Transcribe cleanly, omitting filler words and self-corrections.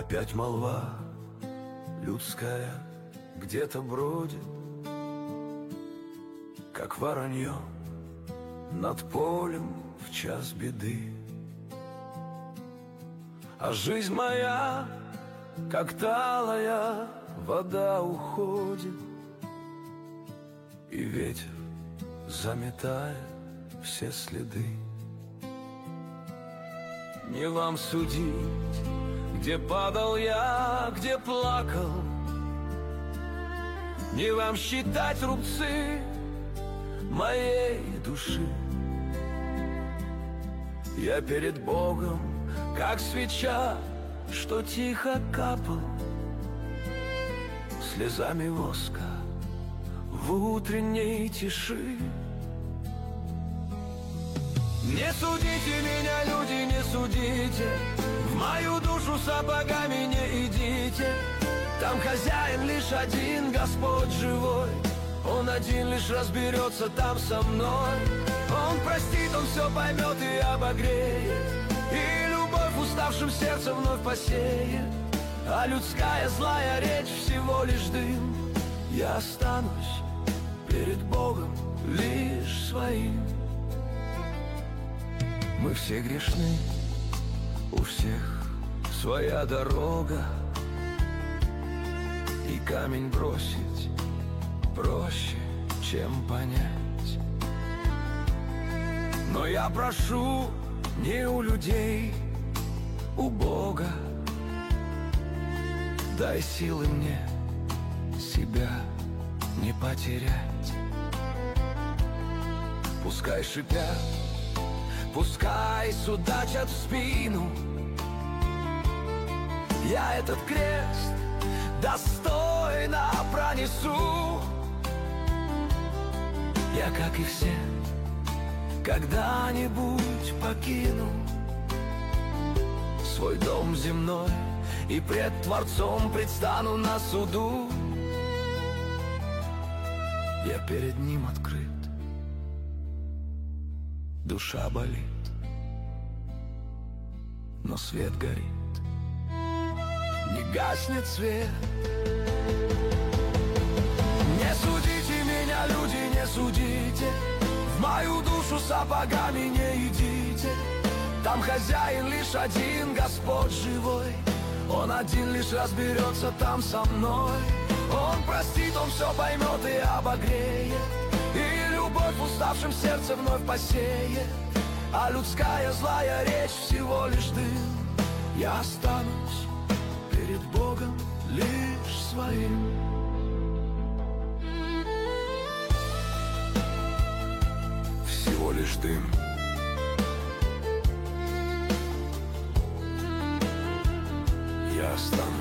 Опять молва людская где-то бродит, как воронье над полем в час беды. А жизнь моя, как талая вода, уходит, и ветер заметает все следы. Не вам судить, где падал я, где плакал, не вам считать рубцы моей души. Я перед Богом, как свеча, что тихо капал слезами воска в утренней тиши. Не судите меня, люди, не судите, в мою душу сапогами не идите. Там хозяин лишь один, Господь живой, Он один лишь разберется там со мной. Он простит, Он все поймет и обогреет, и любовь уставшим сердцем вновь посеет. А людская злая речь всего лишь дым. Я останусь перед Богом лишь своим. Мы все грешны, у всех своя дорога, и камень бросить проще, чем понять. Но я прошу не у людей, у Бога, дай силы мне себя не потерять. Пускай шипят, пускай судачат в спину, я этот крест достойно пронесу. Я, как и все, когда-нибудь покину свой дом земной и пред Творцом предстану на суду. Я перед Ним открыт, душа болит, но свет горит, не гаснет свет. Не судите меня, люди, не судите, в мою душу сапогами не идите. Там хозяин лишь один, Господь живой, Он один лишь разберется там со мной. Он простит, Он все поймет и обогреет, и любовь уставшим сердце вновь посеет. А людская злая речь всего лишь дым. Я останусь перед Богом лишь своим. Всего лишь дым. Я останусь